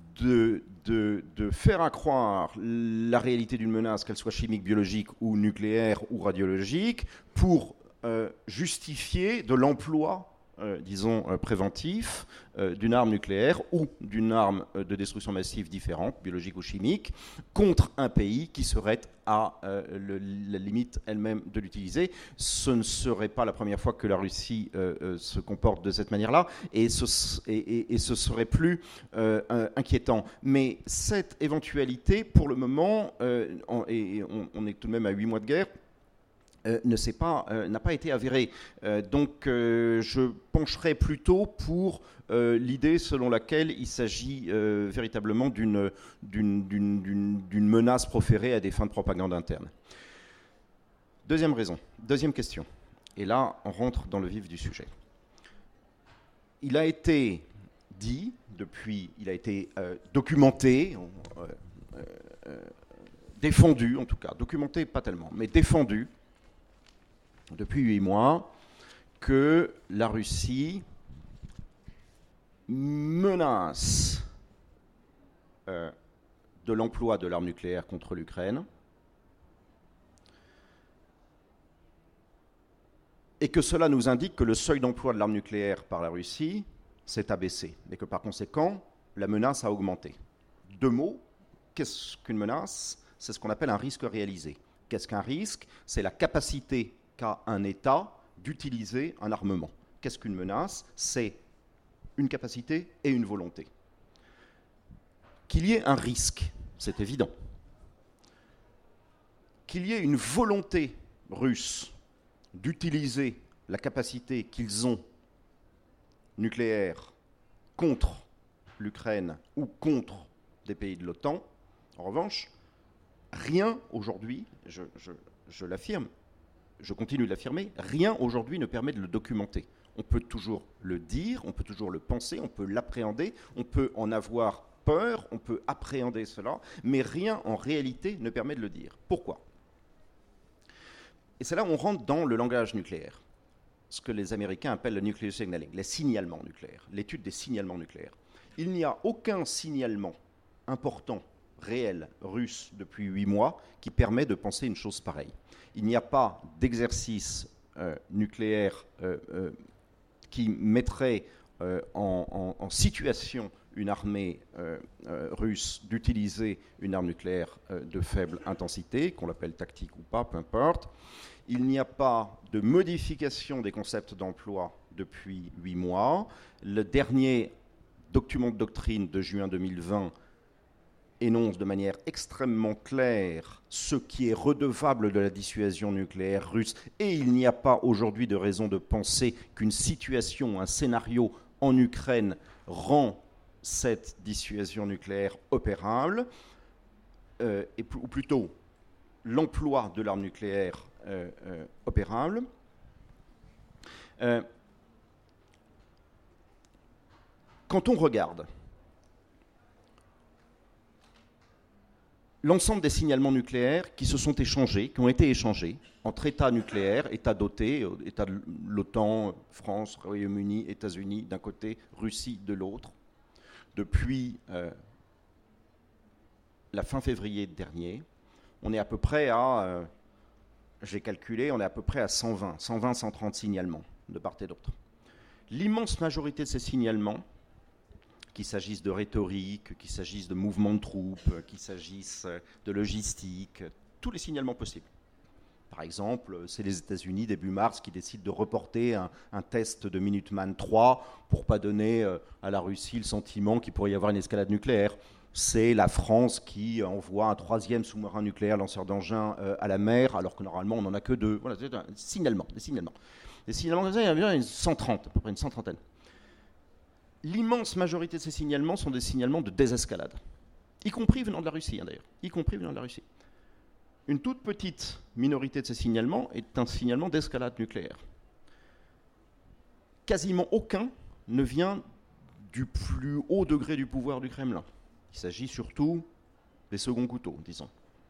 Speaker 2: De, de, de faire accroire la réalité d'une menace, qu'elle soit chimique, biologique ou nucléaire ou radiologique, pour euh, justifier de l'emploi, euh, disons, euh, préventif euh, d'une arme nucléaire ou d'une arme euh, de destruction massive différente, biologique ou chimique, contre un pays qui serait à euh, le, la limite elle-même de l'utiliser. Ce ne serait pas la première fois que la Russie euh, euh, se comporte de cette manière-là, et ce, et, et, et ce serait plus euh, inquiétant. Mais cette éventualité, pour le moment, euh, on, et on, on est tout de même à huit mois de guerre, Euh, ne s'est pas, euh, n'a pas été avéré. Euh, donc euh, je pencherai plutôt pour euh, l'idée selon laquelle il s'agit euh, véritablement d'une, d'une, d'une, d'une, d'une menace proférée à des fins de propagande interne. Deuxième raison, deuxième question. Et là, on rentre dans le vif du sujet. Il a été dit, depuis, il a été euh, documenté, euh, euh, défendu en tout cas, documenté pas tellement, mais défendu, depuis huit mois, que la Russie menace euh, de l'emploi de l'arme nucléaire contre l'Ukraine, et que cela nous indique que le seuil d'emploi de l'arme nucléaire par la Russie s'est abaissé, et que par conséquent, la menace a augmenté. Deux mots, qu'est-ce qu'une menace? C'est ce qu'on appelle un risque réalisé. Qu'est-ce qu'un risque? C'est la capacité qu'a un État d'utiliser un armement. Qu'est-ce qu'une menace? C'est une capacité et une volonté. Qu'il y ait un risque, c'est évident. Qu'il y ait une volonté russe d'utiliser la capacité qu'ils ont nucléaire contre l'Ukraine ou contre des pays de l'OTAN, en revanche, rien aujourd'hui, je, je, je l'affirme, je continue de l'affirmer, rien aujourd'hui ne permet de le documenter. On peut toujours le dire, on peut toujours le penser, on peut l'appréhender, on peut en avoir peur, on peut appréhender cela, mais rien en réalité ne permet de le dire. Pourquoi? Et c'est là où on rentre dans le langage nucléaire, ce que les Américains appellent le nuclear signaling, les signalements nucléaires, l'étude des signalements nucléaires. Il n'y a aucun signalement important, réel, russe, depuis huit mois, qui permet de penser une chose pareille. Il n'y a pas d'exercice euh, nucléaire euh, euh, qui mettrait euh, en, en, en situation une armée euh, euh, russe d'utiliser une arme nucléaire euh, de faible intensité, qu'on l'appelle tactique ou pas, peu importe. Il n'y a pas de modification des concepts d'emploi depuis huit mois. Le dernier document de doctrine de juin deux mille vingt énonce de manière extrêmement claire ce qui est redevable de la dissuasion nucléaire russe, et il n'y a pas aujourd'hui de raison de penser qu'une situation, un scénario en Ukraine rend cette dissuasion nucléaire opérable, euh, et, ou plutôt l'emploi de l'arme nucléaire euh, euh, opérable. Euh, quand on regarde l'ensemble des signalements nucléaires qui se sont échangés, qui ont été échangés entre États nucléaires, États dotés, États de l'OTAN, France, Royaume-Uni, États-Unis d'un côté, Russie de l'autre, depuis euh, la fin février dernier, on est à peu près à, euh, j'ai calculé, on est à peu près à cent vingt, cent vingt, cent trente signalements de part et d'autre. L'immense majorité de ces signalements, qu'il s'agisse de rhétorique, qu'il s'agisse de mouvements de troupes, qu'il s'agisse de logistique, tous les signalements possibles. Par exemple, c'est les États-Unis, début mars, qui décident de reporter un, un test de Minuteman trois pour ne pas donner euh, à la Russie le sentiment qu'il pourrait y avoir une escalade nucléaire. C'est la France qui envoie un troisième sous-marin nucléaire lanceur d'engins euh, à la mer, alors que normalement on n'en a que deux. Voilà, c'est un signalement, des signalements. Des signalements comme ça, il y en a une cent trente, à peu près une centaine. L'immense majorité de ces signalements sont des signalements de désescalade, y compris venant de la Russie, hein, d'ailleurs, y compris venant de la Russie. Une toute petite minorité de ces signalements est un signalement d'escalade nucléaire. Quasiment aucun ne vient du plus haut degré du pouvoir du Kremlin. Il s'agit surtout des seconds couteaux, disons.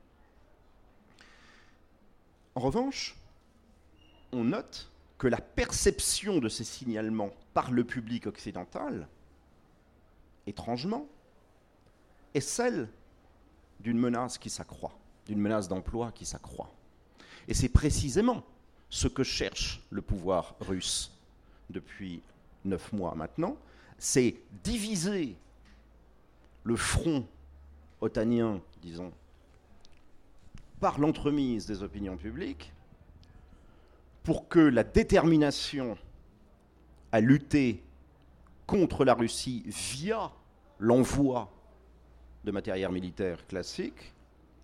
Speaker 2: En revanche, on note que la perception de ces signalements par le public occidental, étrangement, est celle d'une menace qui s'accroît, d'une menace d'emploi qui s'accroît. Et c'est précisément ce que cherche le pouvoir russe depuis neuf mois maintenant, c'est diviser le front otanien, disons, par l'entremise des opinions publiques, pour que la détermination à lutter contre la Russie via l'envoi de matériel militaire classique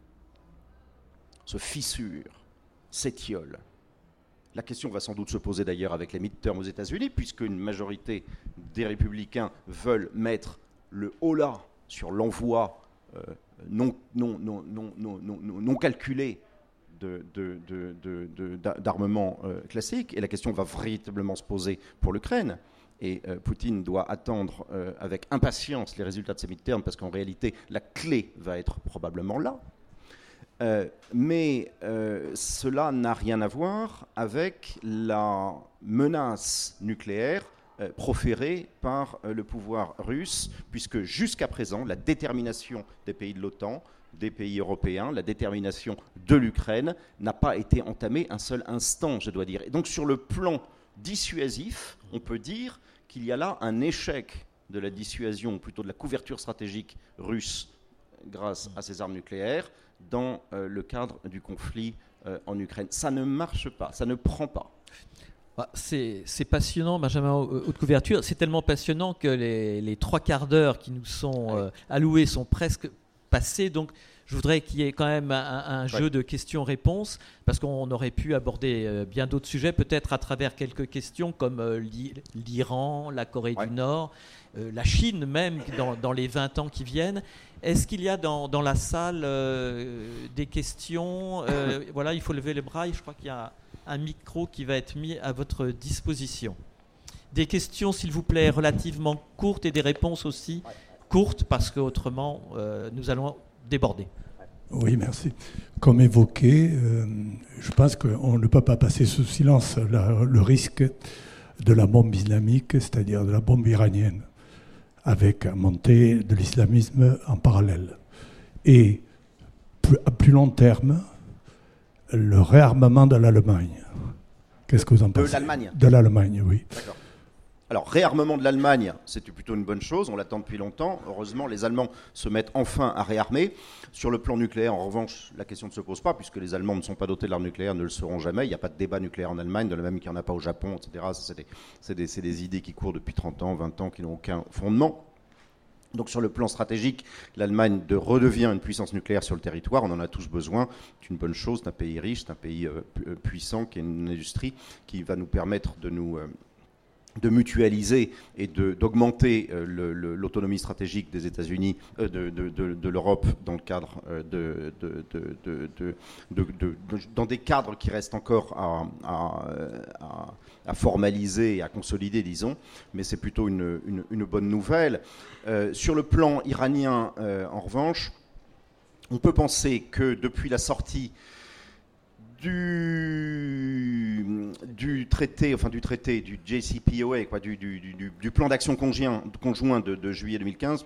Speaker 2: se fissure, s'étiole. La question va sans doute se poser d'ailleurs avec les midterms aux États-Unis, puisqu'une majorité des républicains veulent mettre le holà sur l'envoi euh, non, non, non, non, non, non, non calculé de, de, de, de, de, d'armement euh, classique. Et la question va véritablement se poser pour l'Ukraine. Et euh, Poutine doit attendre euh, avec impatience les résultats de ces midterms, parce qu'en réalité, la clé va être probablement là. Euh, mais euh, cela n'a rien à voir avec la menace nucléaire euh, proférée par euh, le pouvoir russe, puisque jusqu'à présent, la détermination des pays de l'OTAN, des pays européens, la détermination de l'Ukraine n'a pas été entamée un seul instant, je dois dire. Et donc sur le plan dissuasif, on peut dire qu'il y a là un échec de la dissuasion, ou plutôt de la couverture stratégique russe grâce à ces armes nucléaires dans euh, le cadre du conflit euh, en Ukraine. Ça ne marche pas, ça ne prend pas.
Speaker 1: C'est, c'est passionnant, Benjamin Haute Couverture. C'est tellement passionnant que les, les trois quarts d'heure qui nous sont euh, alloués sont presque passés. Donc, je voudrais qu'il y ait quand même un, un ouais. jeu de questions-réponses, parce qu'on aurait pu aborder euh, bien d'autres sujets, peut-être à travers quelques questions comme euh, l'Iran, la Corée ouais. du Nord, euh, la Chine même, dans, dans les vingt ans qui viennent. Est-ce qu'il y a dans, dans la salle euh, des questions euh, Voilà, il faut lever les bras. Je crois qu'il y a un micro qui va être mis à votre disposition. Des questions, s'il vous plaît, relativement courtes et des réponses aussi courtes, parce qu'autrement, euh, nous allons déborder.
Speaker 3: Oui, merci. Comme évoqué, euh, je pense qu'on ne peut pas passer sous silence la, le risque de la bombe islamique, c'est-à-dire de la bombe iranienne, avec la montée de l'islamisme en parallèle. Et plus, à plus long terme, le réarmement de l'Allemagne. Qu'est-ce que vous en pensez ?
Speaker 2: De l'Allemagne ?
Speaker 3: De l'Allemagne, oui.
Speaker 2: D'accord. Alors, réarmement de l'Allemagne, c'est plutôt une bonne chose, on l'attend depuis longtemps. Heureusement, les Allemands se mettent enfin à réarmer. Sur le plan nucléaire, en revanche, la question ne se pose pas, puisque les Allemands ne sont pas dotés de l'arme nucléaire, ne le seront jamais. Il n'y a pas de débat nucléaire en Allemagne, de la même qu'il n'y en a pas au Japon, et cetera. Ça, c'est, des, c'est, des, c'est des idées qui courent depuis trente ans, vingt ans, qui n'ont aucun fondement. Donc sur le plan stratégique, l'Allemagne de redevient une puissance nucléaire sur le territoire, on en a tous besoin, c'est une bonne chose, c'est un pays riche, c'est un pays euh, puissant, qui a une industrie qui va nous permettre de nous... Euh, de mutualiser et de, d'augmenter euh, le, le, l'autonomie stratégique des États-Unis, euh, de, de, de, de l'Europe dans le cadre euh, de, de, de, de, de, de, de, de, dans des cadres qui restent encore à, à, à, à formaliser et à consolider, disons, mais c'est plutôt une, une, une bonne nouvelle. Euh, sur le plan iranien, euh, en revanche, on peut penser que depuis la sortie Du, du traité, enfin du traité, du J C P O A, quoi, du, du, du, du plan d'action conjoint, conjoint de, de juillet deux mille quinze,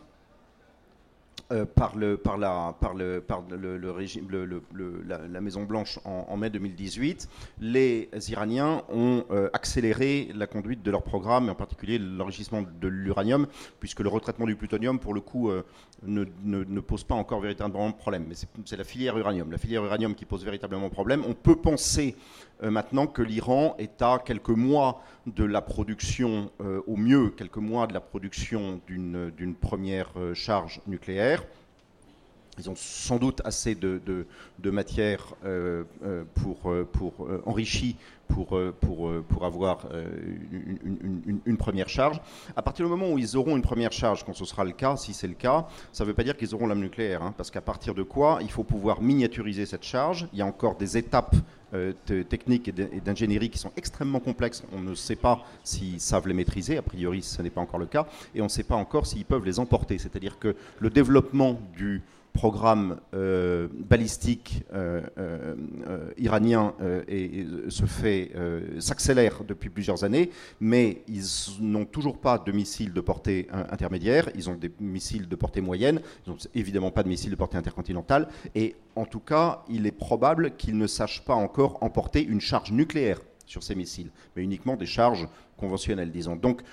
Speaker 2: euh, par, le, par, la, par, le, par le, le régime, le, le, le, la, la Maison-Blanche en, en mai deux mille dix-huit, les Iraniens ont euh, accéléré la conduite de leur programme, et en particulier l'enrichissement de l'uranium, puisque le retraitement du plutonium, pour le coup, euh, ne, ne, ne pose pas encore véritablement de problème. Mais c'est, c'est la filière uranium. La filière uranium qui pose véritablement problème. On peut penser euh, maintenant que l'Iran est à quelques mois de la production, euh, au mieux quelques mois de la production d'une, d'une première euh, charge nucléaire. Ils ont sans doute assez de, de, de matière euh, euh, pour, pour euh, enrichie pour, euh, pour, euh, pour avoir euh, une, une, une, une première charge. À partir du moment où ils auront une première charge, quand ce sera le cas, si c'est le cas, ça ne veut pas dire qu'ils auront l'arme nucléaire, hein, parce qu'à partir de quoi, il faut pouvoir miniaturiser cette charge. Il y a encore des étapes euh, de, techniques et, de, et d'ingénierie qui sont extrêmement complexes. On ne sait pas s'ils savent les maîtriser, a priori ce n'est pas encore le cas, et on ne sait pas encore s'ils peuvent les emporter. C'est-à-dire que le développement du programme euh, balistique euh, euh, euh, iranien euh, et, et se fait, euh, s'accélère depuis plusieurs années, mais ils n'ont toujours pas de missiles de portée euh, intermédiaire, ils ont des missiles de portée moyenne, ils n'ont évidemment pas de missiles de portée intercontinentale, et en tout cas, il est probable qu'ils ne sachent pas encore emporter une charge nucléaire sur ces missiles, mais uniquement des charges conventionnelles, disons. Donc,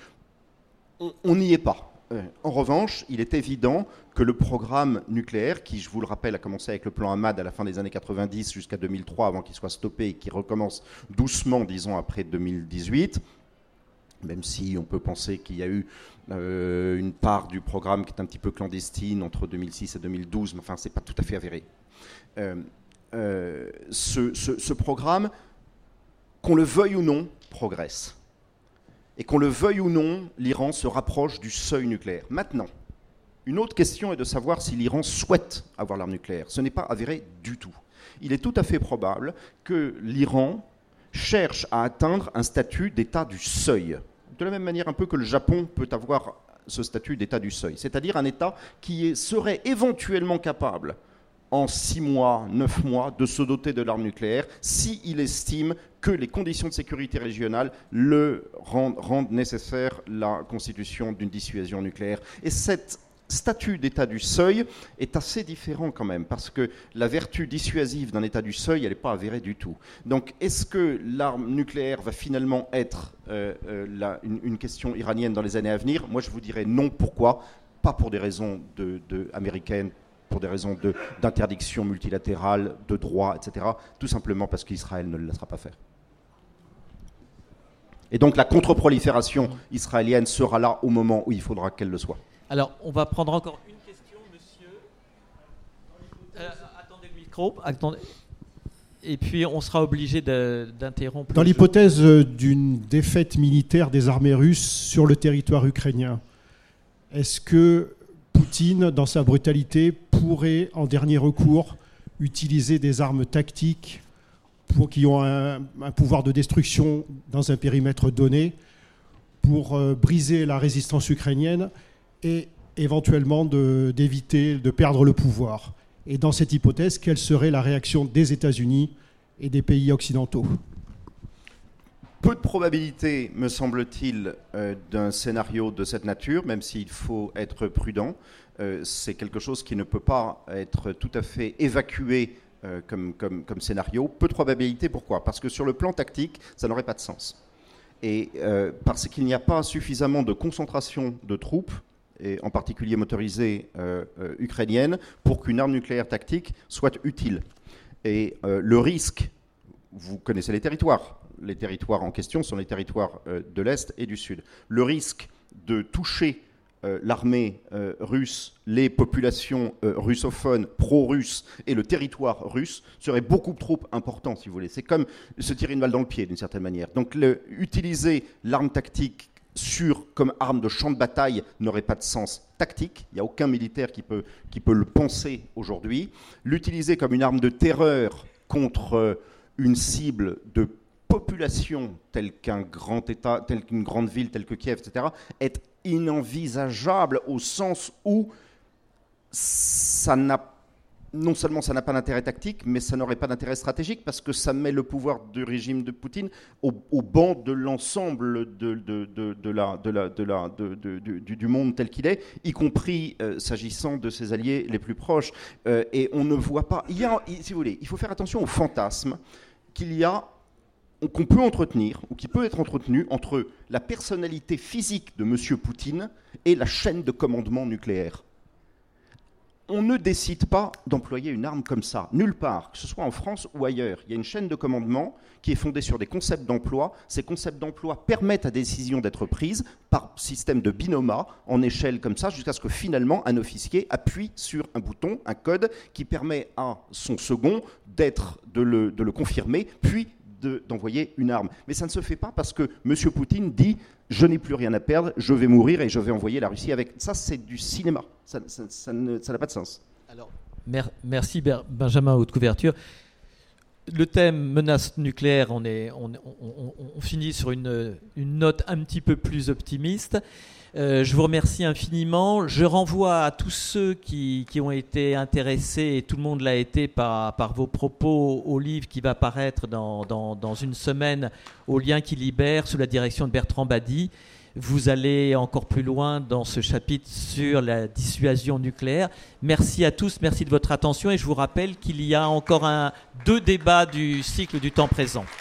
Speaker 2: on n'y est pas. Euh, en revanche, il est évident que le programme nucléaire, qui, je vous le rappelle, a commencé avec le plan Hamad à la fin des années quatre-vingt-dix jusqu'à deux mille trois, avant qu'il soit stoppé et qui recommence doucement, disons, après deux mille dix-huit, même si on peut penser qu'il y a eu euh, une part du programme qui est un petit peu clandestine entre deux mille six et deux mille douze, mais enfin, ce n'est pas tout à fait avéré. Euh, euh, ce, ce, ce programme, qu'on le veuille ou non, progresse. Et qu'on le veuille ou non, l'Iran se rapproche du seuil nucléaire. Maintenant, une autre question est de savoir si l'Iran souhaite avoir l'arme nucléaire. Ce n'est pas avéré du tout. Il est tout à fait probable que l'Iran cherche à atteindre un statut d'état du seuil. De la même manière un peu que le Japon peut avoir ce statut d'état du seuil. C'est-à-dire un état qui est, serait éventuellement capable en six mois, neuf mois, de se doter de l'arme nucléaire s'il estime que les conditions de sécurité régionale le rendent, rendent nécessaire la constitution d'une dissuasion nucléaire. Et cette statut d'état du seuil est assez différent quand même, parce que la vertu dissuasive d'un état du seuil, elle n'est pas avérée du tout. Donc, est-ce que l'arme nucléaire va finalement être euh, euh, la, une, une question iranienne dans les années à venir? Moi, je vous dirais non. Pourquoi? Pas pour des raisons de, de, américaines, pour des raisons de, d'interdiction multilatérale, de droit, et cetera. Tout simplement parce qu'Israël ne le laissera pas faire. Et donc, la contre-prolifération israélienne sera là au moment où il faudra qu'elle le soit.
Speaker 1: Alors, on va prendre encore une question, monsieur. Euh, attendez le micro. Attendez. Et puis, on sera obligé de, d'interrompre.
Speaker 4: Dans l'hypothèse d'une défaite militaire des armées russes sur le territoire ukrainien, est-ce que Poutine, dans sa brutalité, pourrait, en dernier recours, utiliser des armes tactiques pour, qui ont un, un pouvoir de destruction dans un périmètre donné pour euh, briser la résistance ukrainienne et éventuellement de, d'éviter de perdre le pouvoir? Et dans cette hypothèse, quelle serait la réaction des États-Unis et des pays occidentaux?
Speaker 2: Peu de probabilité, me semble-t-il, euh, d'un scénario de cette nature, même s'il faut être prudent. Euh, c'est quelque chose qui ne peut pas être tout à fait évacué euh, comme, comme, comme scénario. Peu de probabilité, pourquoi? Parce que sur le plan tactique, ça n'aurait pas de sens. Et euh, parce qu'il n'y a pas suffisamment de concentration de troupes, et en particulier motorisées euh, euh, ukrainiennes, pour qu'une arme nucléaire tactique soit utile. Et euh, le risque, vous connaissez les territoires. Les territoires en question sont les territoires euh, de l'Est et du Sud. Le risque de toucher euh, l'armée euh, russe, les populations euh, russophones, pro-russes et le territoire russe serait beaucoup trop important, si vous voulez. C'est comme se tirer une balle dans le pied, d'une certaine manière. Donc, le, utiliser l'arme tactique sur, comme arme de champ de bataille n'aurait pas de sens tactique. Il n'y a aucun militaire qui peut, qui peut le penser aujourd'hui. L'utiliser comme une arme de terreur contre une cible de population telle qu'un grand État, telle qu'une grande ville, telle que Kiev, et cetera, est inenvisageable au sens où ça n'a non seulement ça n'a pas d'intérêt tactique, mais ça n'aurait pas d'intérêt stratégique parce que ça met le pouvoir du régime de Poutine au, au banc de l'ensemble de, de, de, de la, de la, de la, de, de, de, du, du monde tel qu'il est, y compris euh, s'agissant de ses alliés les plus proches. Euh, et on ne voit pas... Il y a, si vous voulez, il faut faire attention au fantasme qu'il y a, qu'on peut entretenir, ou qui peut être entretenu entre la personnalité physique de M. Poutine et la chaîne de commandement nucléaire. On ne décide pas d'employer une arme comme ça, nulle part, que ce soit en France ou ailleurs. Il y a une chaîne de commandement qui est fondée sur des concepts d'emploi. Ces concepts d'emploi permettent à des décisions d'être prises par système de binomat, en échelle comme ça, jusqu'à ce que finalement un officier appuie sur un bouton, un code, qui permet à son second d'être, de le, de le confirmer, puis de, d'envoyer une arme. Mais ça ne se fait pas parce que M. Poutine dit « je n'ai plus rien à perdre, je vais mourir et je vais envoyer la Russie avec ». Ça, c'est du cinéma. Ça, ça, ça, ne, ça n'a pas de sens.
Speaker 1: Alors, mer- merci Benjamin Haute Couverture. Le thème menace nucléaire, on, est, on, on, on, on finit sur une, une note un petit peu plus optimiste. Euh, je vous remercie infiniment. Je renvoie à tous ceux qui, qui ont été intéressés, et tout le monde l'a été par, par vos propos, au livre qui va paraître dans, dans, dans une semaine, Au lien qui libère, sous la direction de Bertrand Badi. Vous allez encore plus loin dans ce chapitre sur la dissuasion nucléaire. Merci à tous, merci de votre attention, et je vous rappelle qu'il y a encore un, deux débats du cycle du temps présent.